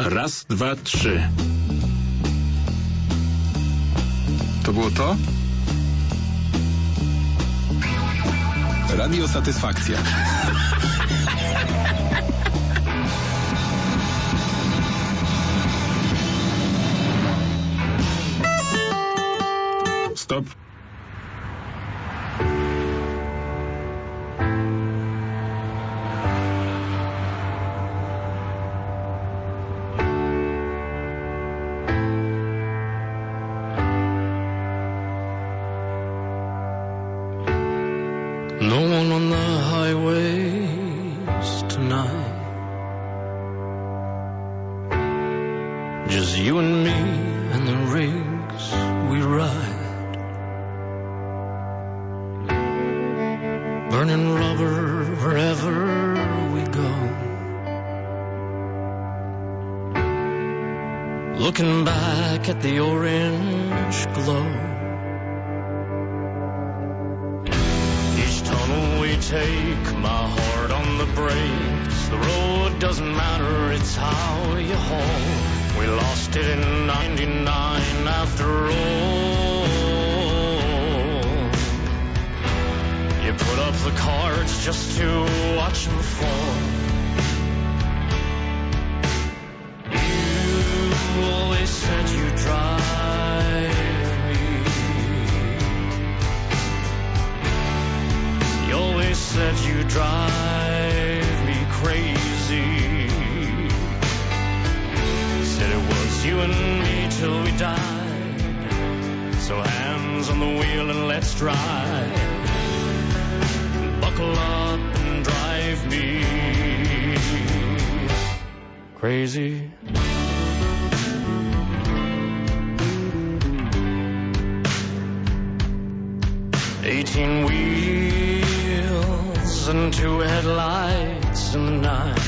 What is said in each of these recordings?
Raz, dwa, trzy. To było to? Radio Satysfakcja. Stop. No one on the highways tonight. Just you and me and the rigs we ride. Burning rubber wherever we go. Looking back at the orange glow. Take my heart on the brakes. The road doesn't matter, it's how you hold. We lost it in 99 after all. You put up the cards just to watch them fall. You always said you'd drive me. You always said you drive me crazy. Said it was you and me till we died. So hands on the wheel and let's drive. Buckle up and drive me crazy. Eighteen wheels and two headlights in the night.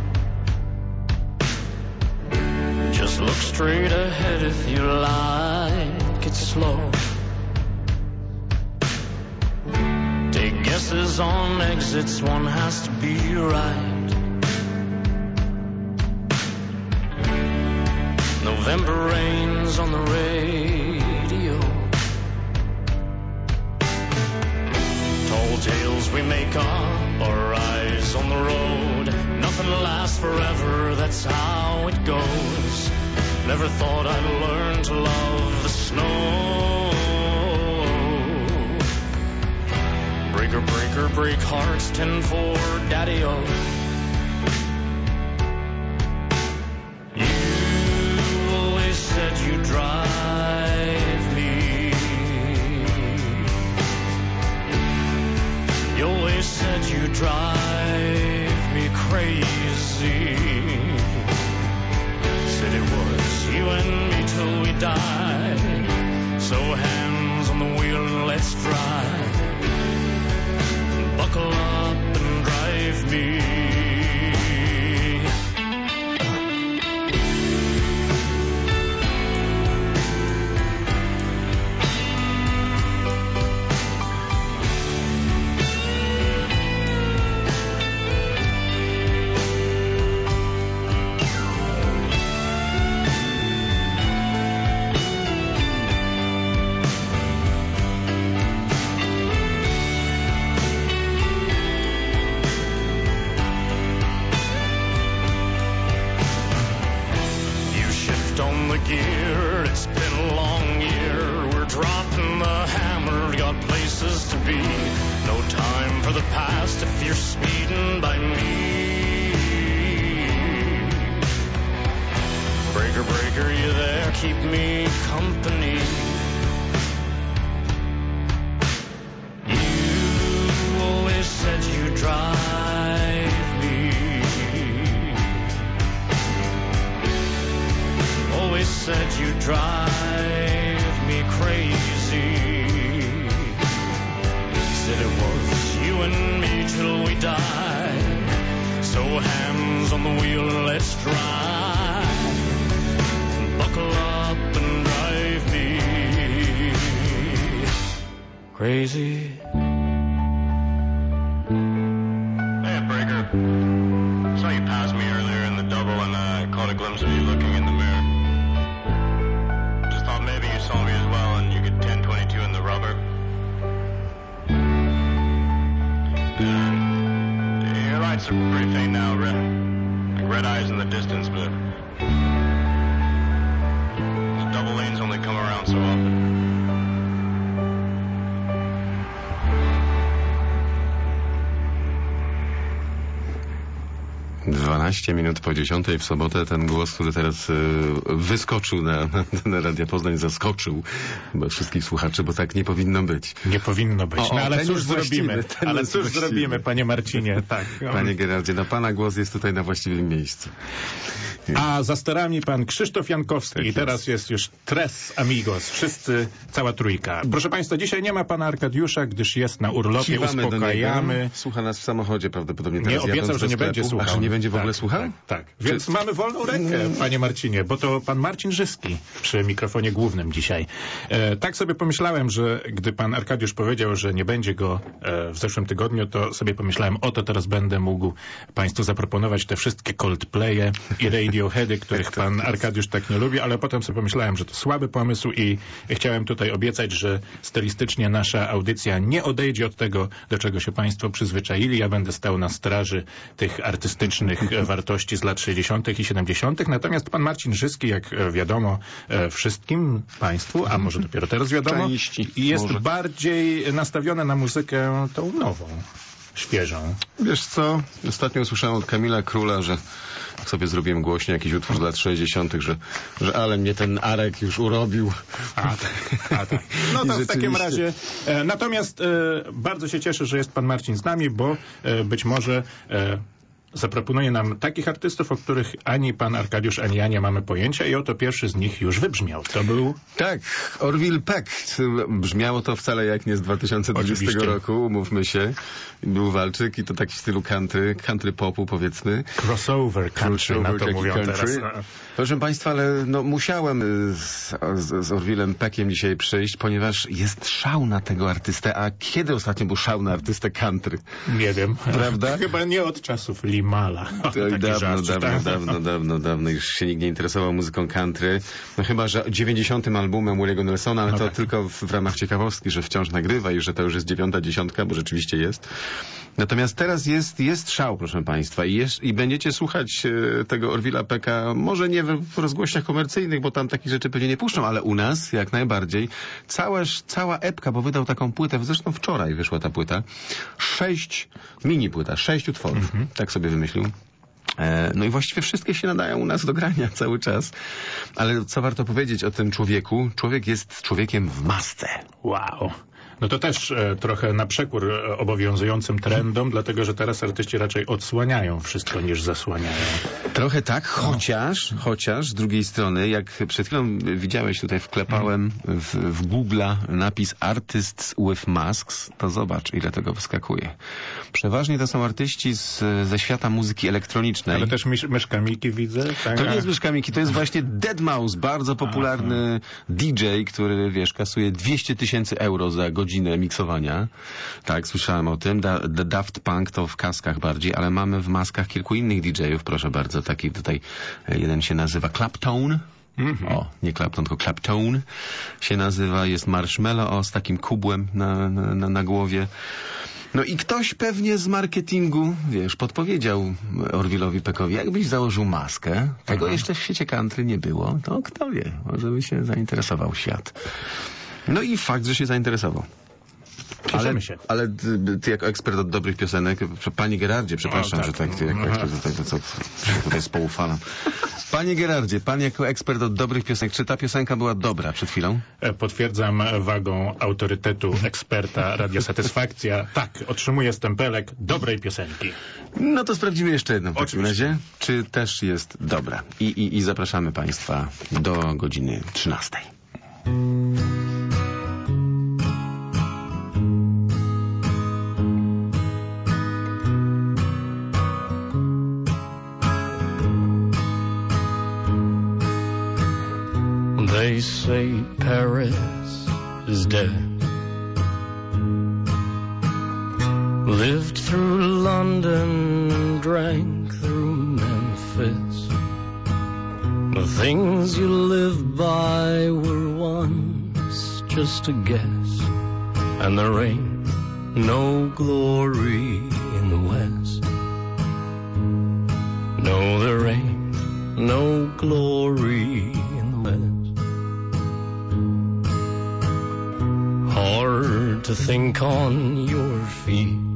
Just look straight ahead if you like it slow. Take guesses on exits, one has to be right. November rains on the radio. Tall tales we make up, our eyes on the road. Nothing lasts forever, that's how it goes. Never thought I'd learn to love the snow. Breaker, breaker, break hearts, 10-4, daddy-o. You always said you'd drive me. You always said you'd drive me crazy. Said it was you and me till we died. So hands on the wheel and let's drive. Buckle up and drive me. Gear, it's been a long year. We're dropping the hammer, got places to be. No time for the past if you're speeding by me. Breaker, breaker, you there? Keep me company. You always said you'd drive me. Always said you'd drive me crazy. Said it was you and me till we died. So hands on the wheel and let's drive. Buckle up and drive me crazy. Hey, Breaker. Saw you pass me earlier in the double and caught a glimpse of you looking lights are pretty faint now, red eyes in the distance, but the double lanes only come around so often. 12 minut po 10 w sobotę ten głos, który teraz wyskoczył na Radia Poznań, zaskoczył chyba wszystkich słuchaczy, bo tak nie powinno być. Nie powinno być. No, ale cóż zrobimy? Ale cóż zrobimy, panie Marcinie? Tak. Panie Gerardzie, no pana głos jest tutaj na właściwym miejscu. A za sterami pan Krzysztof Jankowski. Tak, i teraz jest już tres amigos. Wszyscy, cała trójka. Proszę państwa, dzisiaj nie ma pana Arkadiusza, gdyż jest na urlopie. Kiwamy uspokajamy. Słucha nas w samochodzie prawdopodobnie teraz. Nie obiecał, że nie będzie słuchał. A że nie będzie w ogóle słuchał? Tak. Więc mamy wolną rękę, panie Marcinie, bo to pan Marcin Żyski przy mikrofonie głównym dzisiaj. Tak sobie pomyślałem, że gdy pan Arkadiusz powiedział, że nie będzie go w zeszłym tygodniu, to sobie pomyślałem, oto teraz będę mógł państwu zaproponować te wszystkie Coldplaye i Radioheady, których pan Arkadiusz tak nie lubi, ale potem sobie pomyślałem, że to słaby pomysł i chciałem tutaj obiecać, że stylistycznie nasza audycja nie odejdzie od tego, do czego się państwo przyzwyczaili. Ja będę stał na straży tych artystycznych wartości z lat 60. i 70. Natomiast pan Marcin Żyski, jak wiadomo wszystkim państwu, a może dopiero teraz wiadomo, jest bardziej nastawiony na muzykę tą nową, świeżą. Wiesz co? Ostatnio usłyszałem od Kamila Króla, że sobie zrobiłem głośno jakiś utwór z lat 60., że ale mnie ten Arek już urobił. A tak. No to w takim razie. Natomiast bardzo się cieszę, że jest pan Marcin z nami, bo być może zaproponuje nam takich artystów, o których ani pan Arkadiusz, ani ja nie mamy pojęcia i oto pierwszy z nich już wybrzmiał. To był... Tak, Orville Peck. Brzmiało to wcale jak nie z 2020 Oczywiście. Roku, umówmy się. Był walczyk i to taki w stylu country popu powiedzmy. Crossover country, na to mówią country. Teraz. Proszę państwa, ale no musiałem z Orvillem Peckiem dzisiaj przyjść, ponieważ jest szał na tego artystę. A kiedy ostatnio był szał na artystę country? Nie wiem. Prawda? Chyba nie od czasów Limala. Dawno już się nikt nie interesował muzyką country. No chyba, że 90. albumem Williego Nelsona, ale to tylko w ramach ciekawostki, że wciąż nagrywa i że to już jest 9. dziesiątka, bo rzeczywiście jest. Natomiast teraz jest szał, proszę państwa, i będziecie słuchać tego Orville'a Pecka, może nie w rozgłośniach komercyjnych, bo tam takich rzeczy pewnie nie puszczą, ale u nas jak najbardziej. Cała epka, bo wydał taką płytę, zresztą wczoraj wyszła ta płyta, 6 utworów, tak sobie wymyślił. No i właściwie wszystkie się nadają u nas do grania cały czas. Ale co warto powiedzieć o tym człowieku? Człowiek jest człowiekiem w masce. Wow. No to też trochę na przekór obowiązującym trendom, dlatego że teraz artyści raczej odsłaniają wszystko niż zasłaniają. Trochę tak, chociaż z drugiej strony, jak przed chwilą widziałeś, tutaj wklepałem w Google'a napis Artists with Masks, to zobacz, ile tego wyskakuje. Przeważnie to są artyści ze świata muzyki elektronicznej. Ale też Myszka Miki widzę. Tak? To nie jest Myszka Miki, to jest właśnie Deadmau5, bardzo popularny DJ, który, wiesz, kasuje 200 000 euro za godzinę miksowania. Tak, słyszałem o tym. Daft Punk to w kaskach bardziej, ale mamy w maskach kilku innych DJ-ów, proszę bardzo. Taki tutaj jeden się nazywa Claptone. O, nie Clapton, tylko Claptone się nazywa. Jest Marshmello z takim kubłem na głowie. No i ktoś pewnie z marketingu, wiesz, podpowiedział Orville'owi Peckowi, jakbyś założył maskę, tego jeszcze w świecie country nie było, to kto wie, może by się zainteresował świat. No i fakt, że się zainteresował. Ale ty jako ekspert od dobrych piosenek, panie Gerardzie, przepraszam, że tak ty jako ekspert, co tutaj spoufalam. Panie Gerardzie, pan jako ekspert od dobrych piosenek, czy ta piosenka była dobra przed chwilą? Potwierdzam wagą autorytetu eksperta Radia Satysfakcja. Tak, otrzymuję stempelek dobrej piosenki. No to sprawdzimy jeszcze jedną w takim razie, czy też jest dobra. I zapraszamy państwa do godziny 13. They say Paris is dead. Lived through London, drank through Memphis. The things you live by were once just a guess, and there ain't no glory in the West. No, there ain't no glory in the West. Hard to think on your feet.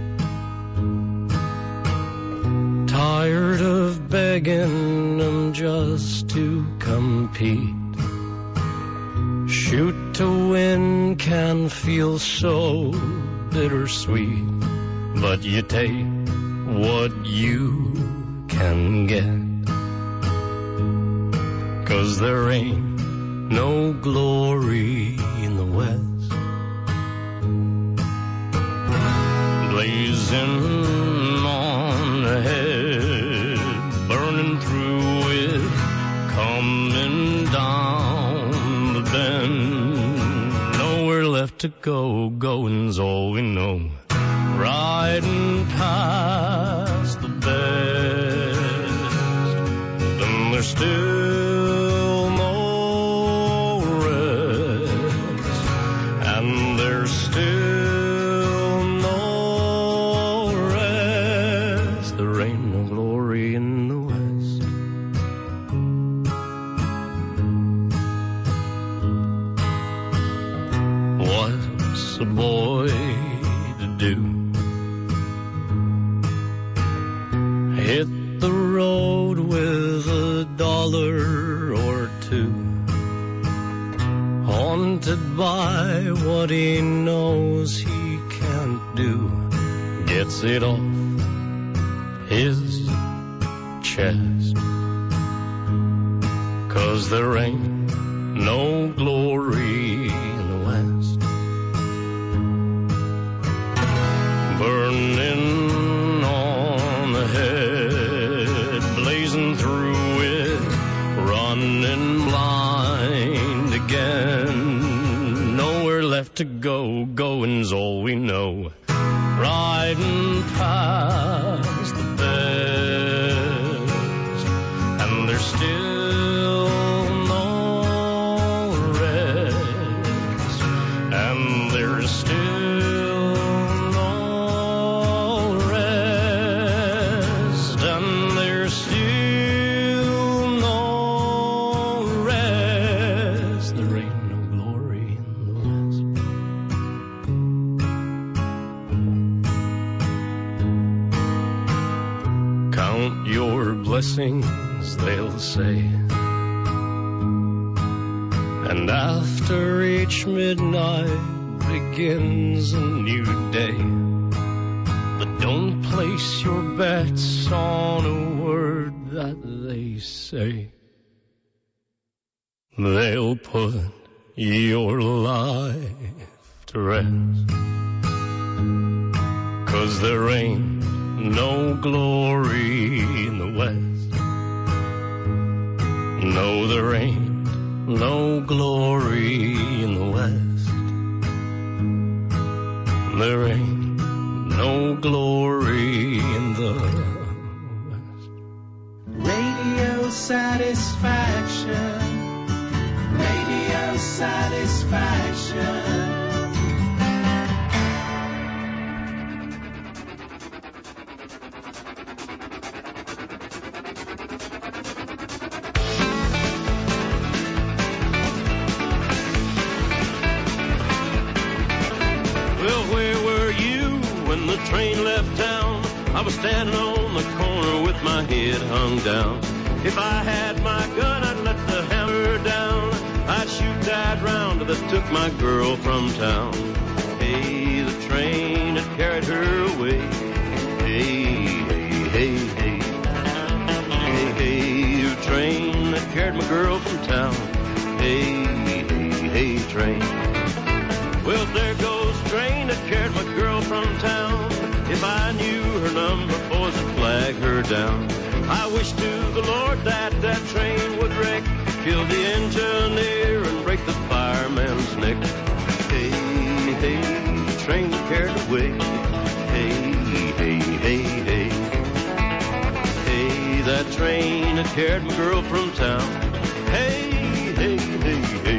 Tired of begging them just to compete. Shoot to win can feel so bittersweet, but you take what you can get. 'Cause there ain't no glory in the West. Blazing on ahead, burning through it, coming down the bend. Nowhere left to go, going's all we know. Riding past the best, then there's still no rest, and there's still no rest. There ain't no glory in the West. What's a boy to do? Hit the road with $1 or $2, haunted by what he knows he can't do. Gets it off his chest. 'Cause there ain't no glory in the West. Burning on ahead, blazing through it, running blind again. Nowhere left to go, going's all we know. Riding past the best, and there's still no rest, and there's still no rest, and there's still no rest. There ain't no glory in the West. Count your blessings, they'll say, and after each midnight begins a new day. But don't place your bets on a word that they say. They'll put your life to rest. 'Cause there ain't no glory in the West. No, there ain't no glory in the West. There ain't no glory in the West. Radio satisfaction. Radio satisfaction. The train left town, I was standing on the corner with my head hung down. If I had my gun, I'd let the hammer down. I'd shoot that round that took my girl from town. Hey, the train had carried her away. Hey, hey, hey, hey. Hey, hey, the train that carried my girl from town. Hey, hey, hey, train. Well, there goes the train that carried my girl from town. If I knew her number, boys would flag her down. I wish to the Lord that that train would wreck, kill the engineer and break the fireman's neck. Hey, hey, train that carried away. Hey, hey, hey, hey. Hey, that train that carried my girl from town. Hey, hey, hey, hey.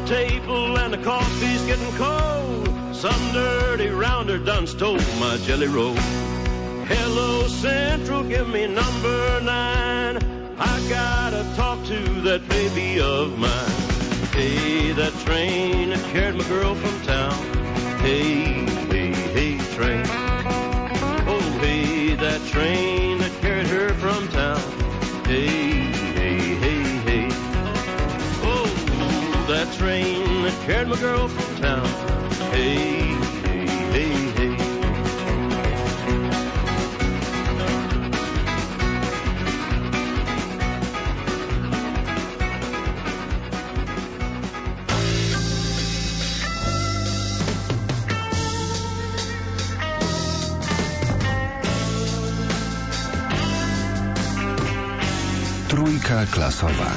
table and the coffee's getting cold. Some dirty rounder done stole my jelly roll. Hello, Central, give me number 9. I gotta talk to that baby of mine. Hey, that train that carried my girl from town. Hey, hey, hey, train. Oh, hey, that train that carried her from town. Hey, hey, hey, hey. Oh, that train that carried my girl from town. Hey, hey, hey, hey. Trójka klasowa.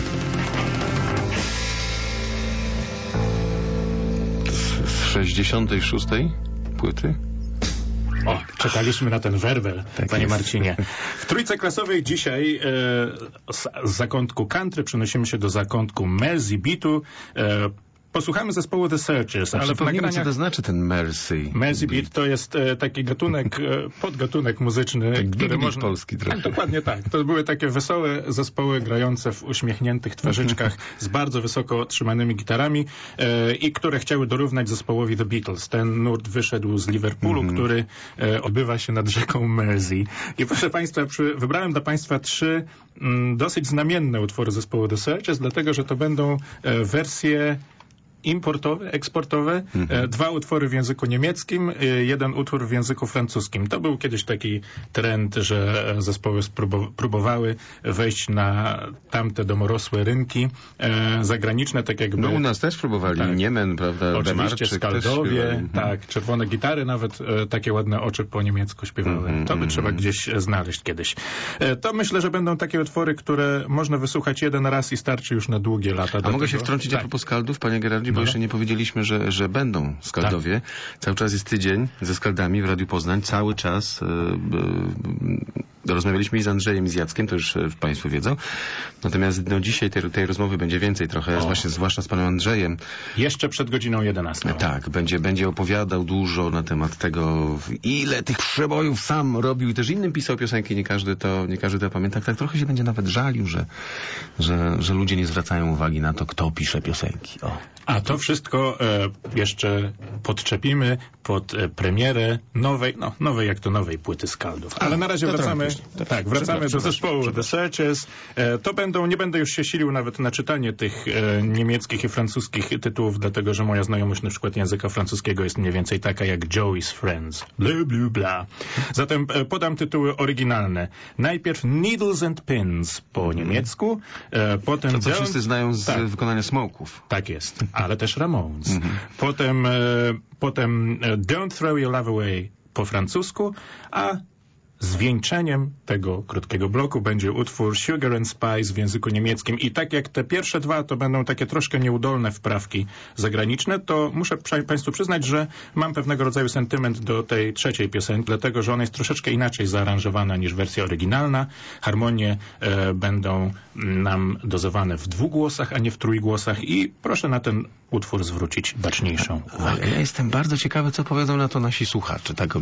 Z 66. płyty? O, czekaliśmy na ten werbel, Tak panie jest. Marcinie. W Trójce klasowej dzisiaj z zakątku country przenosimy się do zakątku Mersey Beatu. Posłuchamy zespołu The Searchers, ale w nagraniach... co to znaczy ten Mersey? Mersey Beat to jest taki gatunek, podgatunek muzyczny, Tak, który big można... polski trochę. Tak, dokładnie tak. To były takie wesołe zespoły grające w uśmiechniętych twarzyczkach z bardzo wysoko trzymanymi gitarami i które chciały dorównać zespołowi The Beatles. Ten nurt wyszedł z Liverpoolu, który odbywa się nad rzeką Mersey. I proszę państwa, wybrałem dla państwa 3 dosyć znamienne utwory zespołu The Searchers, dlatego że to będą wersje importowe, eksportowe, 2 utwory w języku niemieckim, 1 utwór w języku francuskim. To był kiedyś taki trend, że zespoły próbowały wejść na tamte domorosłe rynki zagraniczne, tak jakby... No u nas też próbowali, Tak. Niemen, prawda, Oczywiście, Demarczyk Skaldowie, też tak, czerwone gitary, nawet takie ładne oczy po niemiecku śpiewały. To by trzeba gdzieś znaleźć kiedyś. To myślę, że będą takie utwory, które można wysłuchać jeden raz i starczy już na długie lata. A mogę się wtrącić a propos Skaldów, panie Gerardzie, bo jeszcze nie powiedzieliśmy, że będą Skaldowie. Cały czas jest tydzień ze Skaldami w Radiu Poznań. Cały czas rozmawialiśmy i z Andrzejem, i z Jackiem, to już państwo wiedzą. Natomiast dzisiaj tej rozmowy będzie więcej trochę, zwłaszcza z panem Andrzejem. Jeszcze przed godziną 11. Tak, będzie opowiadał dużo na temat tego, ile tych przebojów sam robił i też innym pisał piosenki. Nie każdy to pamięta. Tak trochę się będzie nawet żalił, że ludzie nie zwracają uwagi na to, kto pisze piosenki. O. A to wszystko jeszcze podczepimy pod premierę nowej jak to nowej płyty Skaldów. Ale na razie wracamy do zespołu The Searchers. Nie będę już się silił nawet na czytanie tych niemieckich i francuskich tytułów, dlatego że moja znajomość na przykład języka francuskiego jest mniej więcej taka jak Joey's Friends. Bla, bla, bla. Zatem podam tytuły oryginalne. Najpierw Needles and Pins po niemiecku, potem... To co wszyscy znają z wykonania Smoke'ów. Tak jest, ale też Ramones. Potem Don't Throw Your Love Away po francusku, a zwieńczeniem tego krótkiego bloku będzie utwór Sugar and Spice w języku niemieckim. I tak jak te pierwsze 2 to będą takie troszkę nieudolne wprawki zagraniczne, to muszę państwu przyznać, że mam pewnego rodzaju sentyment do tej trzeciej piosenki, dlatego że ona jest troszeczkę inaczej zaaranżowana niż wersja oryginalna. Harmonie będą nam dozowane w 2 głosach, a nie w trójgłosach i proszę na ten utwór zwrócić baczniejszą uwagę. Ja jestem bardzo ciekawy, co powiedzą na to nasi słuchacze. Tak o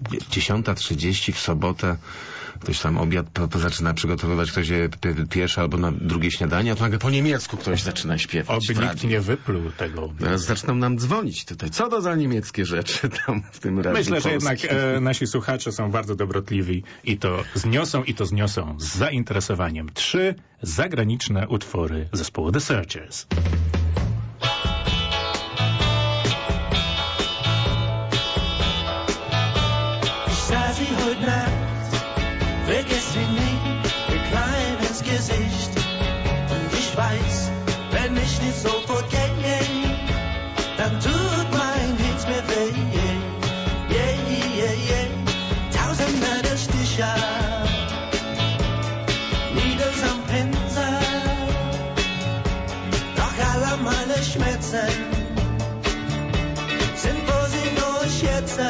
10:30 w sobotę ktoś tam obiad zaczyna przygotowywać, ktoś je pierwsze albo na drugie śniadanie, a to nagle po niemiecku ktoś zaczyna śpiewać. Oby nikt nie wypluł tego. Teraz zaczną nam dzwonić tutaj. Co to za niemieckie rzeczy tam w tym radiu Myślę, że polskim? jednak nasi słuchacze są bardzo dobrotliwi i to zniosą z zainteresowaniem 3 zagraniczne utwory zespołu The Searchers. Sie heute Nacht, vergiss mich nie, ihr Klein ins Gesicht. Und ich weiß, wenn ich nicht sofort gehe, dann tut mein Herz mir weh. Yeah, yeah, yeah. Tausender der Stiche, Needles am Pinsel, doch alle meine Schmerzen sind wo sie durch jetzt.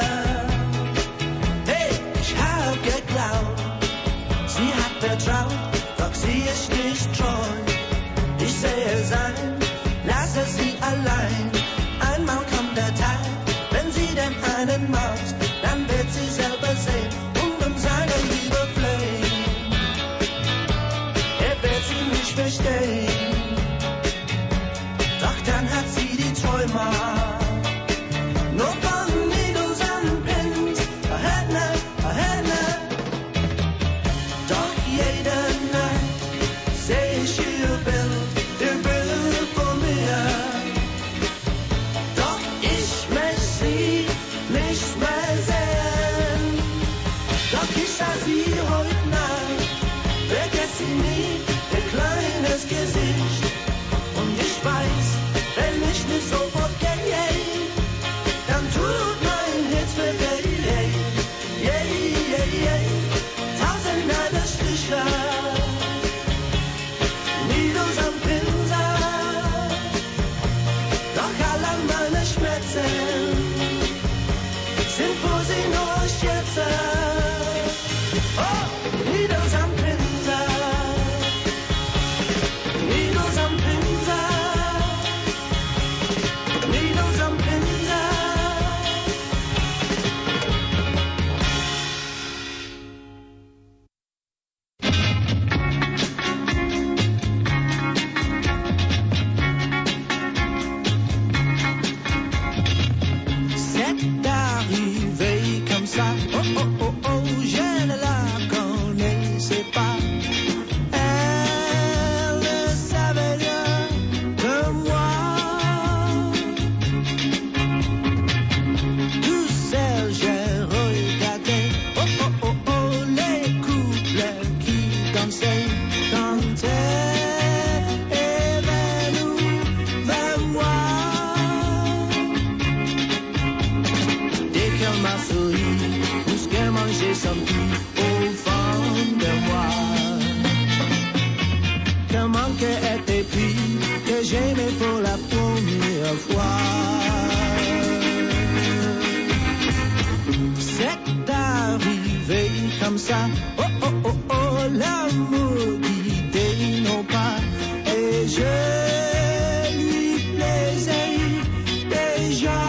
Sie hat vertraut, doch sie ist nicht treu. Ich sehe sein, lasse sie allein. sentis au fond de moi. Comment que était pris que j'aimais pour la première fois. C'est arrivé comme ça, oh oh oh oh, l'amour guidait nos pas et je lui plaisais déjà.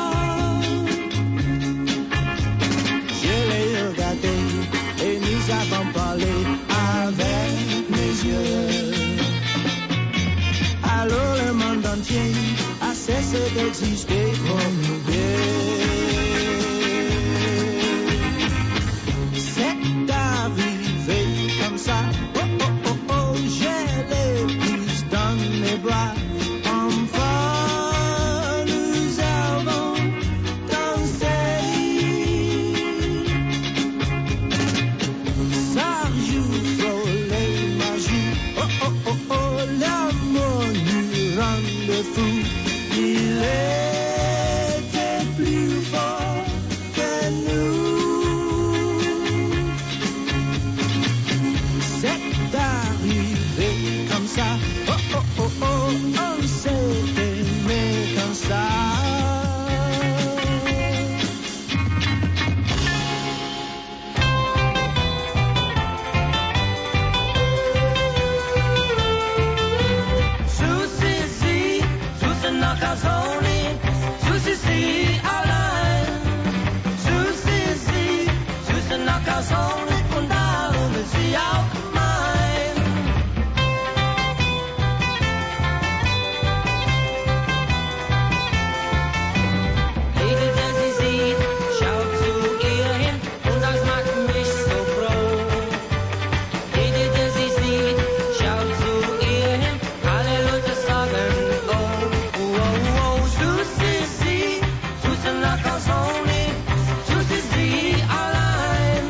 Je l'ai regardé et nous avons parlé avec mes yeux. Alors le monde entier a cessé d'exister pour nous deux. C'est arrivé comme ça, oh oh oh oh, je l'ai prise dans mes bras. Enfin, nous avons dansé. Ça joue frôlait ma joue, oh oh oh oh, l'amour nous rendait fous. Il était plus fort que nous. C'est arrivé comme ça, oh oh oh oh, on s'est aimé comme ça. Susi, Susi Nakazone, Susi allein. Susi, Susi Nakazone, und darum ist sie auch mein. Jede, der sie sieht, schaut zu ihr hin, und das macht mich so froh. Jede, der sie sieht, schaut zu ihr hin, alle Leute sagen, oh, oh, oh, oh, Susi, Susi Nakazone, Susi allein.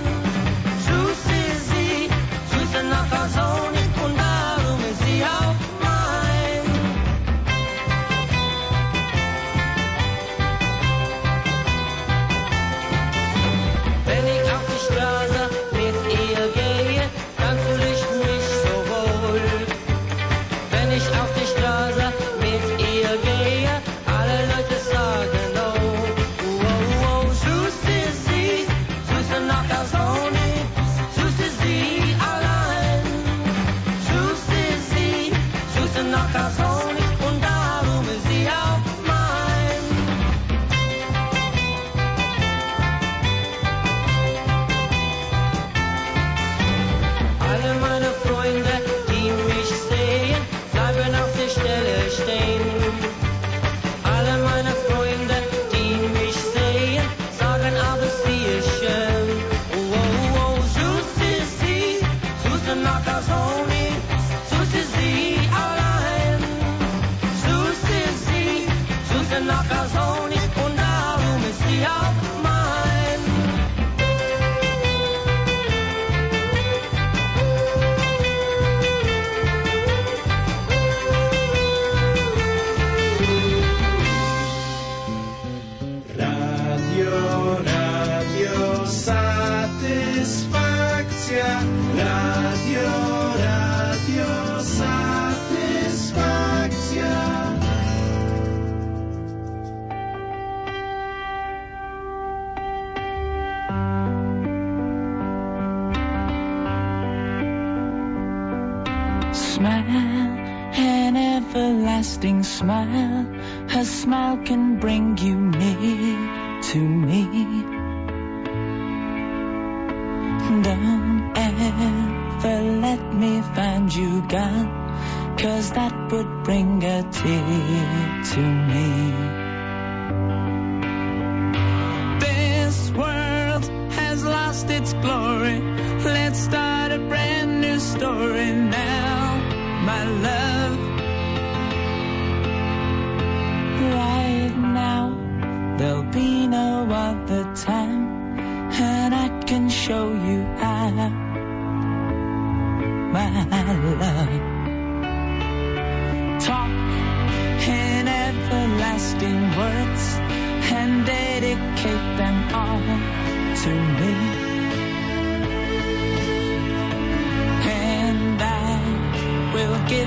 Susi, Susi Nakazone, und darum ist sie auch mein. Wenn ich auf die Straße mit ihr gehe, dann fühle ich mich so wohl. Wenn ich auf die Straße mit ihr gehe, alle Leute sagen, oh, oh, oh, Susi, Susi Nakazone, Susi allein. Susi, Susi Nakazone, und darum ist sie auch mein. Alle meine Freunde, die mich sehen, bleiben auf der Stelle stehen. Alle meine Freunde, die mich sehen, sagen, aber sie ist schön. Oh, oh, oh, Susi, Susi Nakazone, Susi allein. Susi, Susi Nakazone, und darum ist sie auch mein. Radio Satysfakcja, radio Satysfakcja. Smile, an everlasting smile. Her smile can bring you near to me. Don't ever let me find you gone, 'cause that would bring a tear to me. This world has lost its glory. Let's start a brand new story now, my love. Right now, there'll be no other time, and I can show you how, my love. Talk in everlasting words and dedicate them all to me.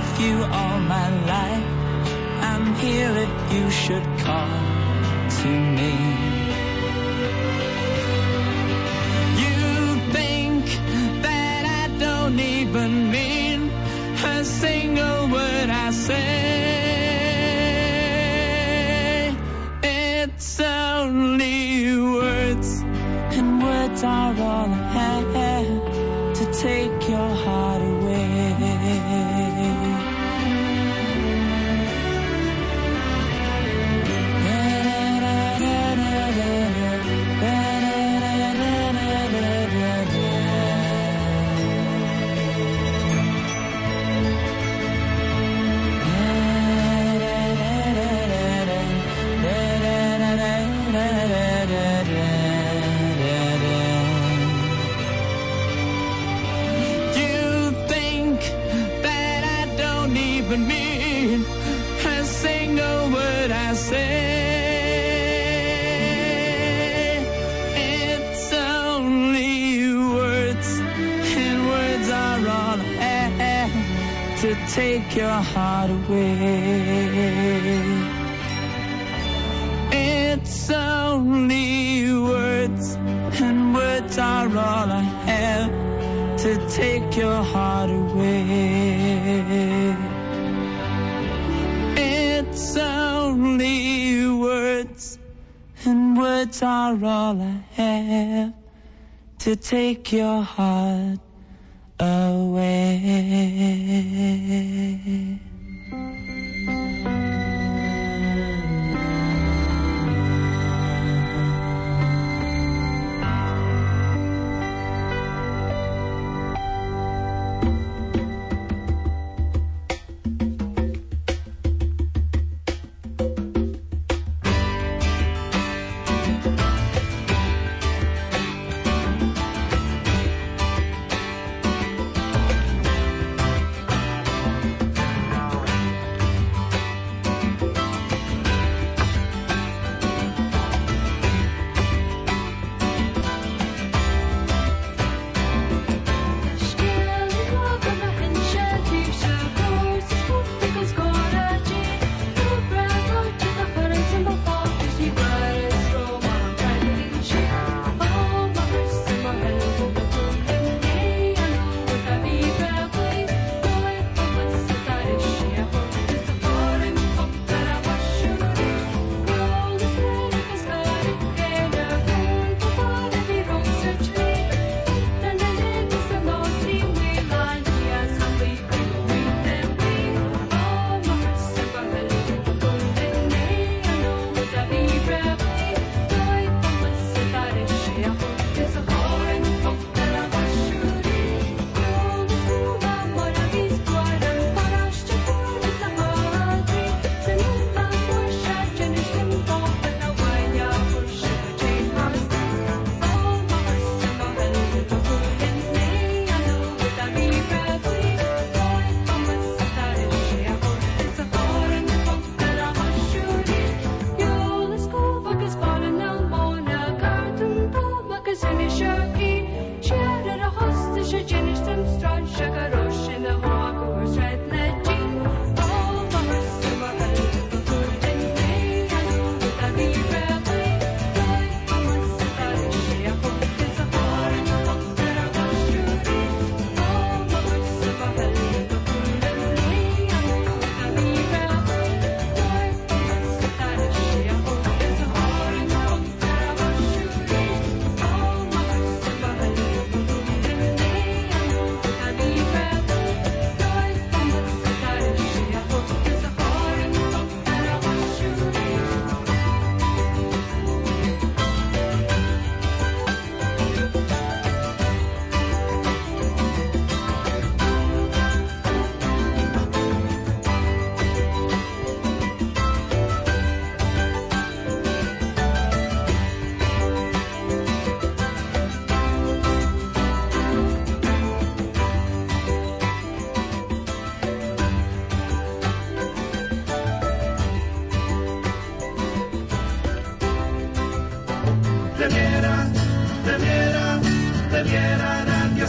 with you all my life. I'm here if you should call to me. You think that I don't even mean a single word I say. It's only words, and words are all I have to take your heart away. Mean a single word I say. It's only words, and words are all I have to take your heart away. It's only words, and words are all I have to take your heart away. It's only words, and words are all I have to take your heart away.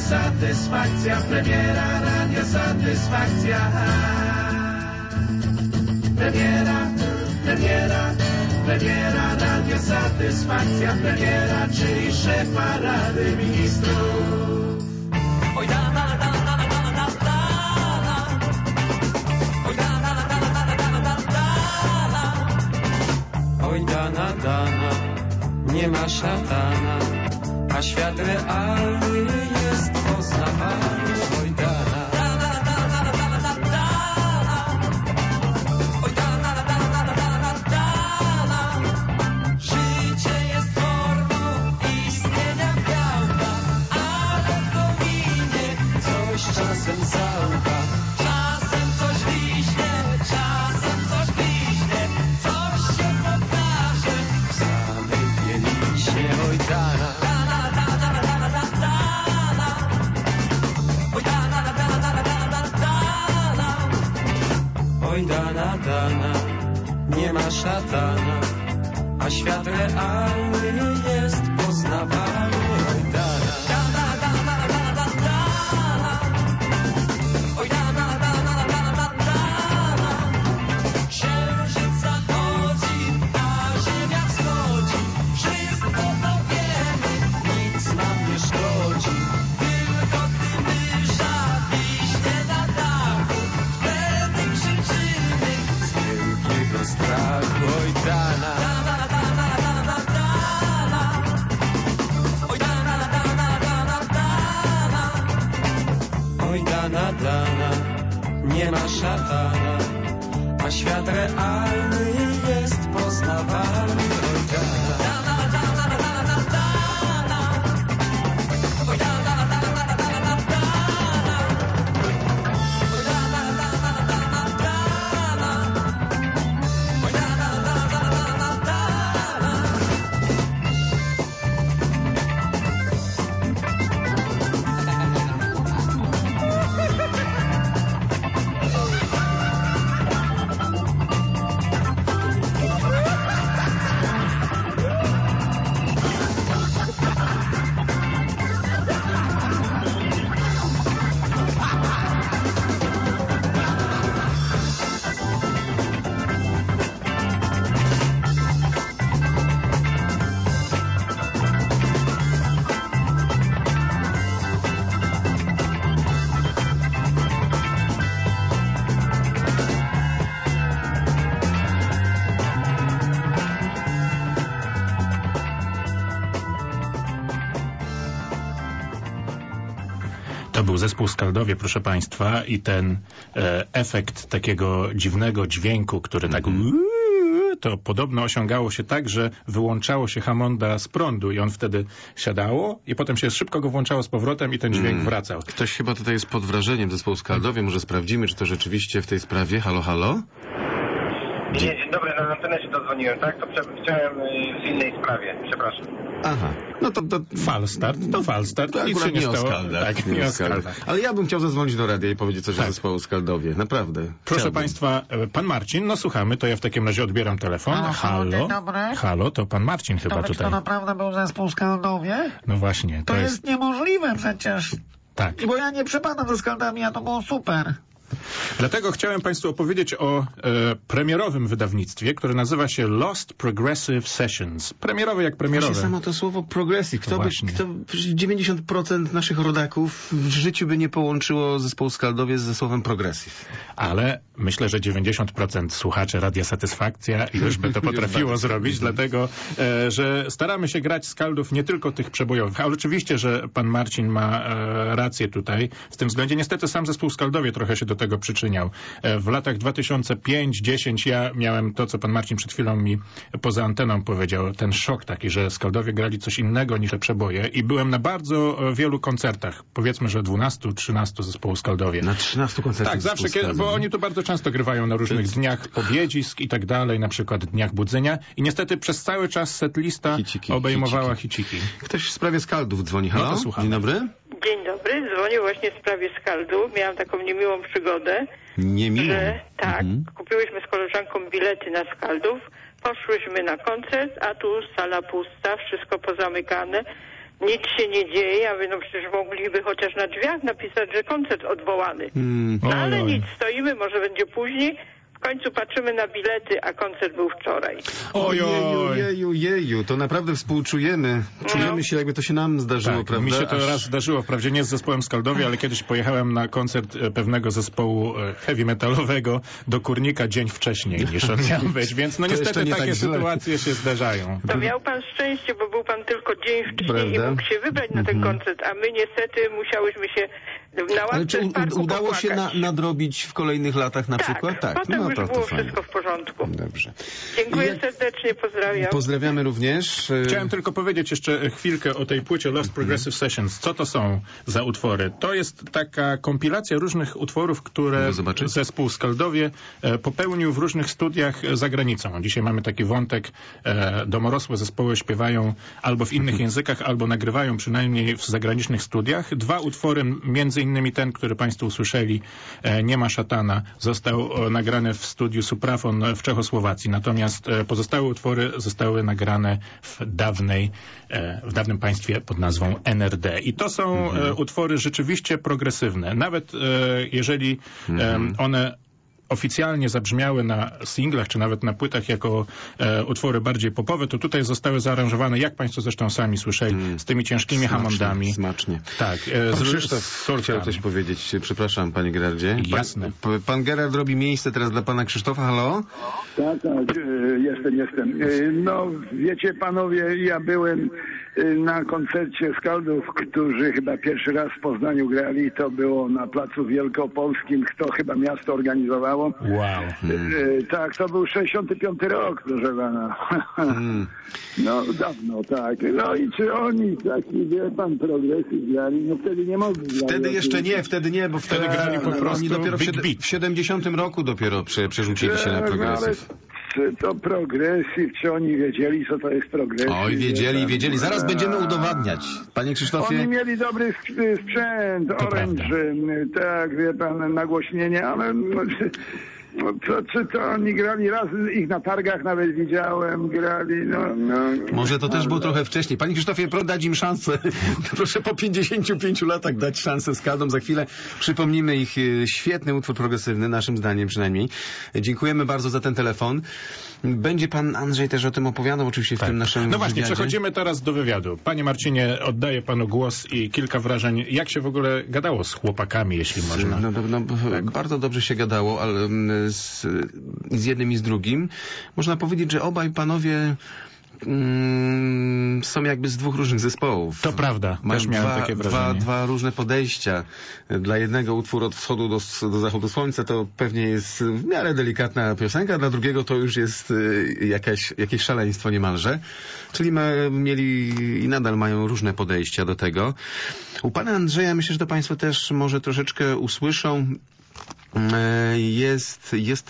Satysfakcja, premiera Radio Satysfakcja. Premiera Radio Satysfakcja, premiera, czyli szefa Rady Ministrów. Oj dana, dana, dana, dana, dana. Oj dana, dana, dana, dana, dana, dana. Oj dana, dana, nie ma szatana, a świat realny jest poznawany. Oj dana, dana, dana, dana, dana, dana. Oj dana, dana, dana, dana, dana. Życie jest formą istnienia białka, ale to minie coś czasem załka. Czasem coś liśnie, czasem coś bliźnie, coś się pokaże w samej bieliźnie. Oj dana, dana, dana, dana, dana, dana. Oj dana, dana, dana, dana, dana. Oj dana, dana, nie ma szatana, a świat realny jest poznawany. Oj dana, dana, dana, dana, dana, dana. Oj dana, dana, dana, dana, dana. Księżyc zachodzi, a ziemia wschodzi. Wszystko to wiemy, nic nam nie szkodzi. Tylko gdy mysza wiśnie na dachu, wtedy krzyczymy z wielkiego strachu. Oj dana, dana, dana, dana, dana. Oj dana, dana, dana, dana. Oj dana, dana, nie ma szatana, a świat realny jest poznawany. Oj dana, dana, dana, dana, dana. Oj dana, dana, dana, dana, dana. Oj dana, dana, dana, dana. Oj dana, dana, dana, dana. To był zespół Skaldowie, proszę Państwa, i ten efekt takiego dziwnego dźwięku, który tak to podobno osiągało się tak, że wyłączało się Hammonda z prądu i on wtedy siadało i potem się szybko go włączało z powrotem i ten dźwięk wracał. Ktoś chyba tutaj jest pod wrażeniem zespołu Skaldowie. Może sprawdzimy, czy to rzeczywiście w tej sprawie. Halo, halo? Dzień dobry, na antenę się dodzwoniłem, tak? To chciałem w innej sprawie, przepraszam. Aha, no to Falstart, to Falstart. to Nic akurat się nie o stało. Skaldach. Tak, nie nie o o Skaldach. Skaldach. Ale ja bym chciał zadzwonić do radia i powiedzieć coś o Tak. zespołu Skaldowie. Naprawdę. Proszę Chciałbym. Państwa, pan Marcin, no słuchamy, to ja w takim razie odbieram telefon. Halo, dzień dobry. Halo, to pan Marcin chyba Czy to tutaj. naprawdę był zespół Skaldowie? No właśnie, To jest niemożliwe przecież. tak. Bo ja nie przepadam ze Skaldami, a to było super. Dlatego chciałem Państwu opowiedzieć o premierowym wydawnictwie, które nazywa się Lost Progressive Sessions. Premierowe jak premierowe. Właśnie samo to słowo progressive. Właśnie. Przecież 90% naszych rodaków w życiu by nie połączyło zespołu Skaldowie ze słowem progressive. Ale myślę, że 90% słuchaczy Radia Satysfakcja już by to potrafiło zrobić, dlatego, że staramy się grać Skaldów nie tylko tych przebojowych, ale oczywiście, że pan Marcin ma rację tutaj w tym względzie. Niestety sam zespół Skaldowie trochę się do tego przyczyniał. W latach 2005-10 ja miałem to, co pan Marcin przed chwilą mi poza anteną powiedział, ten szok taki, że Skaldowie grali coś innego niż te przeboje i byłem na bardzo wielu koncertach, powiedzmy, że 12-13 zespołu Skaldowie. Na 13 koncertach. Tak, zawsze, bo oni tu bardzo często grywają na różnych dniach pobiedzisk i tak dalej, na przykład dniach budzenia i niestety przez cały czas setlista obejmowała hiciki. Ktoś w sprawie Skaldów dzwoni. Halo? No to słuchamy. Dzień dobry. Dzień dobry, dzwonię właśnie w sprawie Skaldów. Miałam taką niemiłą przygodę. Niemiłą? Że tak, kupiłyśmy z koleżanką bilety na Skaldów, poszłyśmy na koncert, a tu sala pusta, wszystko pozamykane. nic się nie dzieje, a wy no przecież mogliby chociaż na drzwiach napisać, że koncert odwołany. No ale nic, stoimy, może będzie później. W końcu patrzymy na bilety, a koncert był wczoraj. Ojeju, to naprawdę współczujemy. Czujemy się, jakby to się nam zdarzyło, prawda? Mi się to raz zdarzyło, wprawdzie nie z zespołem Skaldowie, ale kiedyś pojechałem na koncert pewnego zespołu heavy metalowego do Kurnika dzień wcześniej niż on miał być, więc no niestety takie sytuacje się zdarzają. To miał pan szczęście, bo był pan tylko dzień wcześniej i mógł się wybrać na ten koncert, a my niestety musiałyśmy się na ławce. Ale czy udało się nadrobić w kolejnych latach na przykład? Tak, potem już było wszystko w porządku. Dobrze. Dziękuję serdecznie, pozdrawiam. Pozdrawiamy również. Chciałem tylko powiedzieć jeszcze chwilkę o tej płycie Lost Progressive Sessions. Co to są za utwory? To jest taka kompilacja różnych utworów, które zespół Skaldowie popełnił w różnych studiach za granicą. Dzisiaj mamy taki wątek, domorosłe zespoły śpiewają albo w innych językach, albo nagrywają przynajmniej w zagranicznych studiach. 2 utwory, między innymi ten, który Państwo usłyszeli, Nie ma szatana, został nagrany w studiu Suprafon w Czechosłowacji. Natomiast pozostałe utwory zostały nagrane w dawnym państwie pod nazwą NRD. I to są utwory rzeczywiście progresywne. Nawet jeżeli one oficjalnie zabrzmiały na singlach, czy nawet na płytach jako utwory bardziej popowe, to tutaj zostały zaaranżowane, jak Państwo zresztą sami słyszeli, z tymi ciężkimi Hammondami. Smacznie. Tak. Krzysztof chciał coś powiedzieć. Przepraszam, panie Gerardzie. Jasne. Pan Gerard robi miejsce teraz dla pana Krzysztofa. Halo? Tak, jestem. No, wiecie panowie, ja byłem na koncercie Skaldów, którzy chyba pierwszy raz w Poznaniu grali. To było na Placu Wielkopolskim. To chyba miasto organizowało. Wow. Tak, to był 65 rok, proszę pana. No, dawno, tak. No i czy oni taki, wie pan, progresy grali? No wtedy nie mogli grać. Wtedy nie, bo wtedy grali po prostu. Oni dopiero w 70 roku dopiero przerzucili się na progresyw. Czy to progresyw, czy oni wiedzieli, co to jest progresyw? Oj, wiedzieli. Zaraz będziemy udowadniać. Panie Krzysztofie. Oni mieli dobry sprzęt, Orange, tak, wie pan, nagłośnienie, ale czy to oni grali raz, ich na targach nawet widziałem, grali, Może to też było trochę wcześniej. Panie Krzysztofie, dać im szansę. Proszę po 55 latach dać szansę Skaldom. Za chwilę przypomnimy ich świetny utwór progresywny, naszym zdaniem przynajmniej. Dziękujemy bardzo za ten telefon. Będzie pan Andrzej też o tym opowiadał oczywiście w tym naszym No właśnie, wywiadzie. przechodzimy teraz do wywiadu. Panie Marcinie, oddaję panu głos i kilka wrażeń. Jak się w ogóle gadało z chłopakami, jeśli można? Bardzo dobrze się gadało, ale z jednym i z drugim. Można powiedzieć, że obaj panowie są jakby z 2 różnych zespołów. To prawda, mają też miałem takie wrażenie. Dwa różne podejścia. Dla jednego utwór od wschodu do zachodu słońca to pewnie jest w miarę delikatna piosenka, dla drugiego to już jest jakieś szaleństwo niemalże. Czyli mieli i nadal mają różne podejścia do tego. U pana Andrzeja myślę, że to państwo też może troszeczkę usłyszą. Jest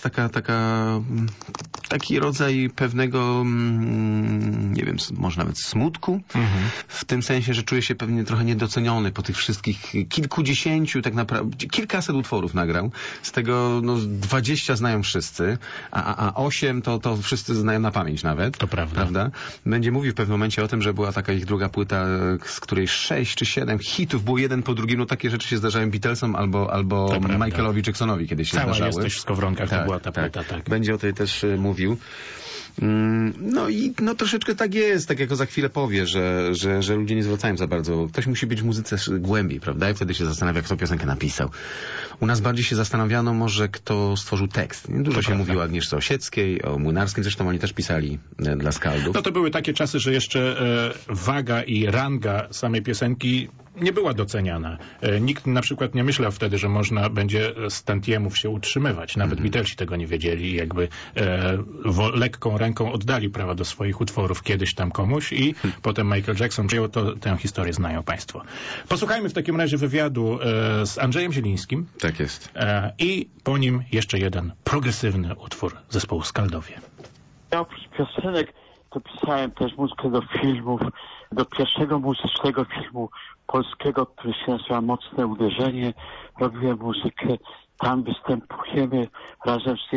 taki rodzaj pewnego, nie wiem, może nawet smutku, w tym sensie, że czuje się pewnie trochę niedoceniony po tych wszystkich kilkudziesięciu, tak naprawdę, kilkaset utworów nagrał. Z tego 20 znają wszyscy, a 8 to wszyscy znają na pamięć nawet. To prawda. Będzie mówił w pewnym momencie o tym, że była taka ich druga płyta, z której 6 czy 7 hitów było jeden po drugim. Takie rzeczy się zdarzają Beatlesom albo Michaelowi Jacksonowi kiedyś się zdarzały. Jesteś w Skowronkach, to była ta płyta, tak. Będzie o tej też mówił. Troszeczkę tak jest, tak jak za chwilę powie, że ludzie nie zwracają za bardzo. Ktoś musi być w muzyce głębiej, prawda? I wtedy się zastanawia, kto piosenkę napisał. U nas bardziej się zastanawiano może, kto stworzył tekst. Dużo się mówiło o Agnieszce Osieckiej, o Młynarskim, zresztą oni też pisali dla Skaldów. No to były takie czasy, że jeszcze waga i ranga samej piosenki nie była doceniana. Nikt na przykład nie myślał wtedy, że można będzie z tantiemów się utrzymywać. Nawet Beatlesi tego nie wiedzieli i jakby lekką ręką oddali prawa do swoich utworów kiedyś tam komuś i potem Michael Jackson przyjął tę historię, znają państwo. Posłuchajmy w takim razie wywiadu z Andrzejem Zielińskim. Tak jest. I po nim jeszcze jeden progresywny utwór zespołu Skaldowie. Ja oprócz piosenek to pisałem też muzykę do filmów, do pierwszego muzycznego filmu polskiego, który się nazywa Mocne Uderzenie. Robiłem muzykę, tam występujemy razem z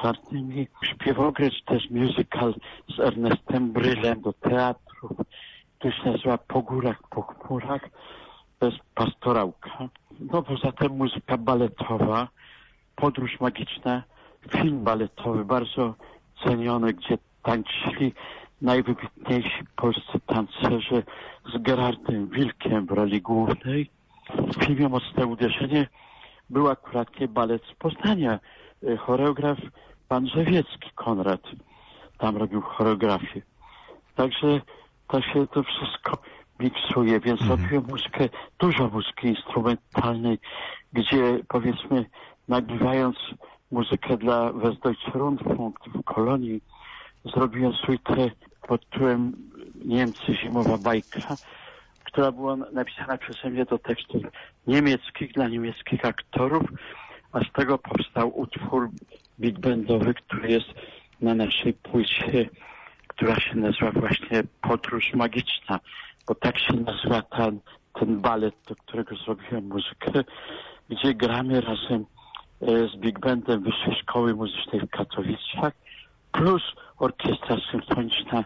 Niebiesko-Czarnymi. Śpiewogry też musical z Ernestem Brylem do teatru który się nazywa Po górach, po chmurach. To jest pastorałka. No poza tym muzyka baletowa, Podróż magiczna, film baletowy, bardzo ceniony, gdzie tańczyli najwybitniejsi polscy tancerze z Gerardem Wilkiem w roli głównej. W filmie Mocne uderzenie był akurat balet z Poznania. Choreograf pan Drzewiecki, Konrad, tam robił choreografię. Także to się to wszystko miksuje, więc robiłem muzykę, dużo muzyki instrumentalnej, gdzie powiedzmy nagrywając muzykę dla Westdeutsche Rundfunk w Kolonii, zrobiłem suitę pod tytułem Niemcy, zimowa bajka, która była napisana przeze mnie do tekstów niemieckich dla niemieckich aktorów, a z tego powstał utwór big bandowy, który jest na naszej płycie, która się nazywa właśnie Podróż magiczna, bo tak się nazywa ten balet, do którego zrobiłem muzykę, gdzie gramy razem z big bandem Wyższej Szkoły Muzycznej w Katowicach, plus Orkiestra Symfoniczna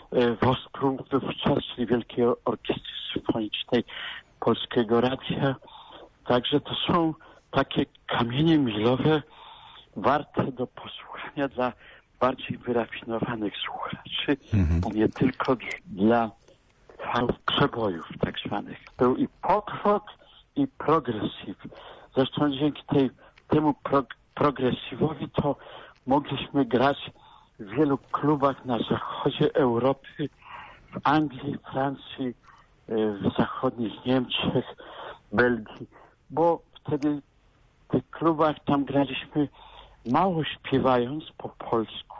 w Ostrów wówczas, czyli Wielkiej Orkiestry Symfonicznej Polskiego Radia. Także to są takie kamienie milowe warte do posłuchania dla bardziej wyrafinowanych słuchaczy, a nie tylko dla fanów przebojów tak zwanych. Był i pop-rock, i progressive. Zresztą dzięki temu progressivowi to mogliśmy grać w wielu klubach na zachodzie Europy, w Anglii, Francji, w zachodnich Niemczech, Belgii, bo wtedy w tych klubach tam graliśmy mało śpiewając po polsku,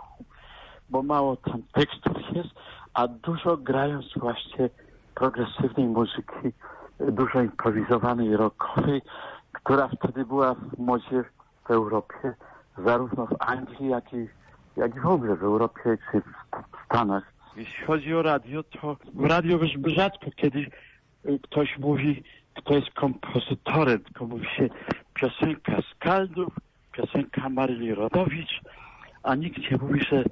bo mało tam tekstów jest, a dużo grając właśnie progresywnej muzyki, dużo improwizowanej, rockowej, która wtedy była w modzie w Europie, zarówno w Anglii, jak i w ogóle w Europie czy w Stanach. Jeśli chodzi o radio, to w radio rzadko kiedy ktoś mówi, kto jest kompozytorem, tylko mówi się piosenka Skaldów, piosenka Maryli Rodowicz, a nikt nie mówi, że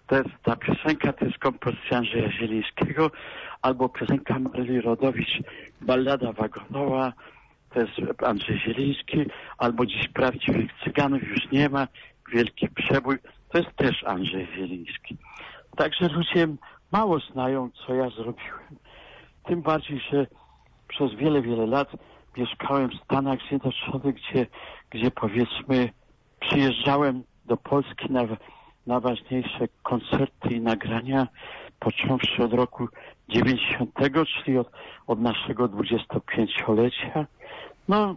ta piosenka to jest kompozycja Andrzeja Zielińskiego, albo piosenka Maryli Rodowicz, Ballada wagonowa, to jest Andrzej Zieliński, albo Dziś prawdziwych Cyganów już nie ma, Wielki przebój, to jest też Andrzej Zieliński. Także ludzie mało znają, co ja zrobiłem. Tym bardziej, że przez wiele, wiele lat mieszkałem w Stanach Zjednoczonych, gdzie powiedzmy przyjeżdżałem do Polski na ważniejsze koncerty i nagrania, począwszy od roku 90, czyli od naszego 25-lecia. No,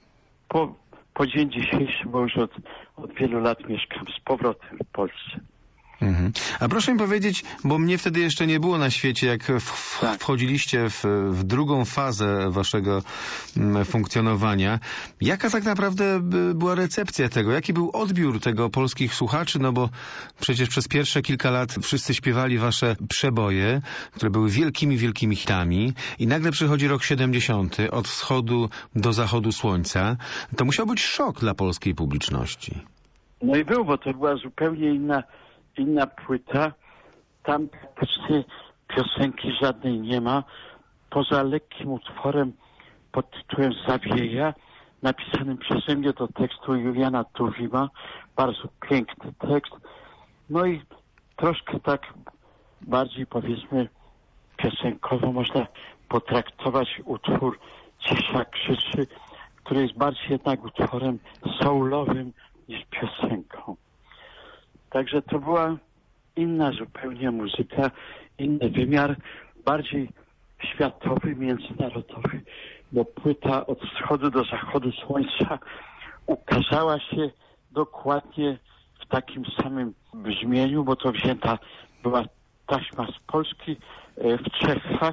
po dzień dzisiejszy, bo już od wielu lat mieszkam z powrotem w Polsce. A proszę mi powiedzieć, bo mnie wtedy jeszcze nie było na świecie, jak wchodziliście w drugą fazę waszego funkcjonowania. Jaka tak naprawdę była recepcja tego? Jaki był odbiór tego polskich słuchaczy? No bo przecież przez pierwsze kilka lat wszyscy śpiewali wasze przeboje, które były wielkimi, wielkimi hitami i nagle przychodzi rok 70, od wschodu do zachodu słońca. To musiał być szok dla polskiej publiczności. No i był, bo to była zupełnie inna płyta. Tam praktycznie piosenki żadnej nie ma, poza lekkim utworem pod tytułem Zawieja, napisanym przeze mnie do tekstu Juliana Tuwima. Bardzo piękny tekst. No i troszkę tak bardziej powiedzmy piosenkowo można potraktować utwór Cisza krzyczy, który jest bardziej jednak utworem soulowym niż piosenką. Także to była inna zupełnie muzyka, inny wymiar, bardziej światowy, międzynarodowy, bo płyta Od wschodu do zachodu słońca ukazała się dokładnie w takim samym brzmieniu, bo to wzięta była taśma z Polski w Czechach.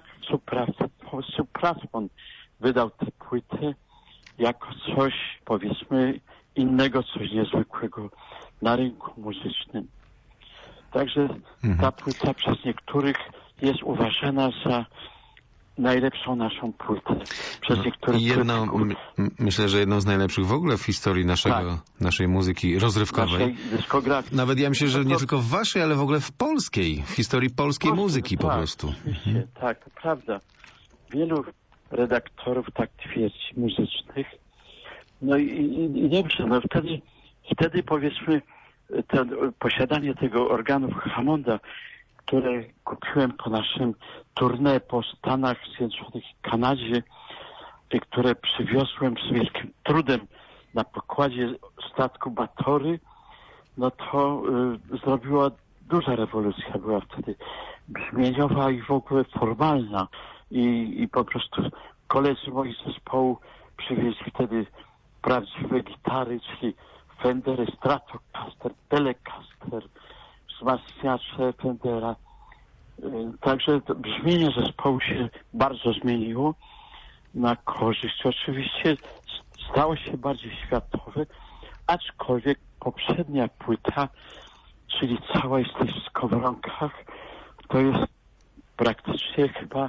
Suprafon wydał tę płytę jako coś, powiedzmy, innego, coś niezwykłego na rynku muzycznym. Także ta płyta przez niektórych jest uważana za najlepszą naszą płytę. Przez niektóre myślę, że jedną z najlepszych w ogóle w historii naszej muzyki rozrywkowej. Naszej dyskografii. Nawet ja myślę, że nie tylko w waszej, ale w ogóle w polskiej, w historii polskiej muzyki po prostu. Oczywiście, tak, to prawda. Wielu redaktorów tak twierdzi, muzycznych. No i dobrze, no wtedy powiedzmy posiadanie tego organu Hammonda, które kupiłem po naszym tournée po Stanach Zjednoczonych i Kanadzie, które przywiozłem z wielkim trudem na pokładzie statku Batory, no to zrobiła duża rewolucja, była wtedy brzmieniowa i w ogóle formalna. I po prostu koledzy moi z zespołu przywieźli wtedy prawdziwe gitary, czyli Fendery, Stratocaster, Telecaster, wzmacniacze Fendera. Także to brzmienie zespołu się bardzo zmieniło na korzyść. Oczywiście stało się bardziej światowe, aczkolwiek poprzednia płyta, czyli Cała jesteś w skowronkach, to jest praktycznie chyba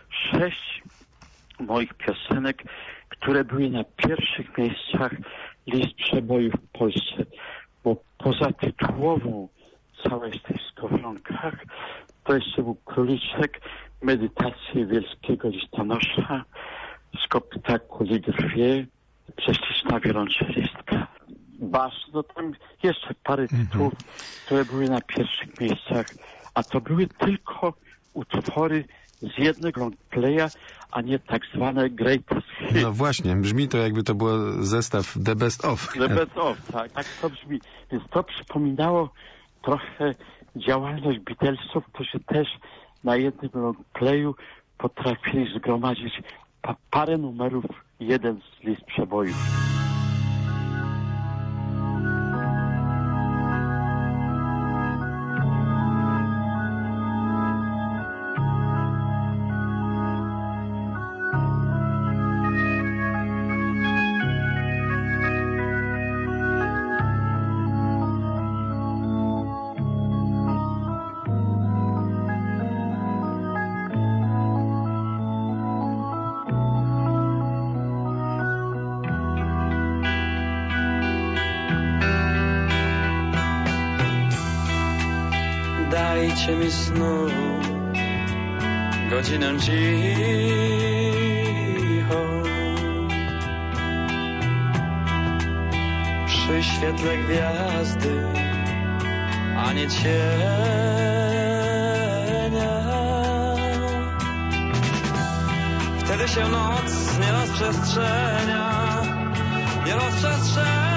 6 moich piosenek, które były na pierwszych miejscach list przebojów w Polsce, bo poza tytułową Cała jesteś w skowronkach to jeszcze był Króliczek, Medytacje wielkiego listonosza, z kopyta kuli drwie, Prześliczna wiolonczelistka, Bas, no tam jeszcze parę tytułów, które były na pierwszych miejscach, a to były tylko utwory z jednego longplaya, a nie tak zwane greatest hits. No właśnie, brzmi to jakby to był zestaw The Best Of. The Best Of, tak to brzmi. Więc to przypominało trochę działalność Beatlesów, którzy też na jednym longplayu potrafili zgromadzić parę numerów, jeden z list przebojów. Dajcie mi snu, godzinę cichą. Przy świetle gwiazdy, a nie cienia. Wtedy się noc nie rozprzestrzenia, nie rozprzestrzenia.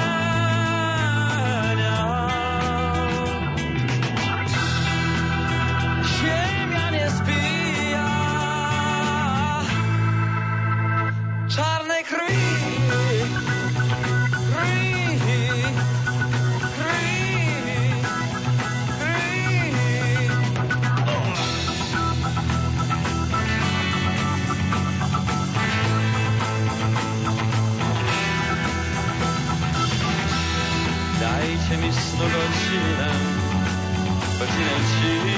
Czarnej krwi, dajcie mi snu godzinę cichą.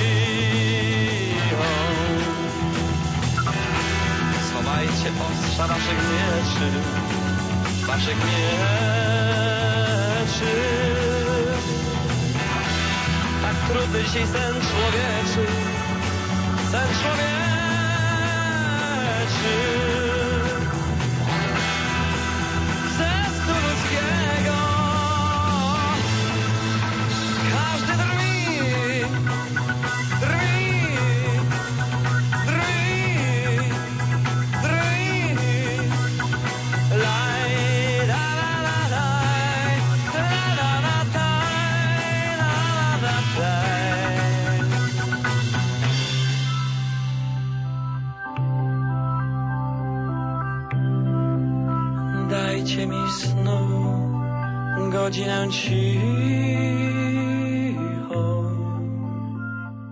Schowajcie ostrza waszych mieczy, tak trudny dzisiaj sen człowieczy, Zestu ludzkiego każdy drwi. Dajcie mi snu godzinę cichą.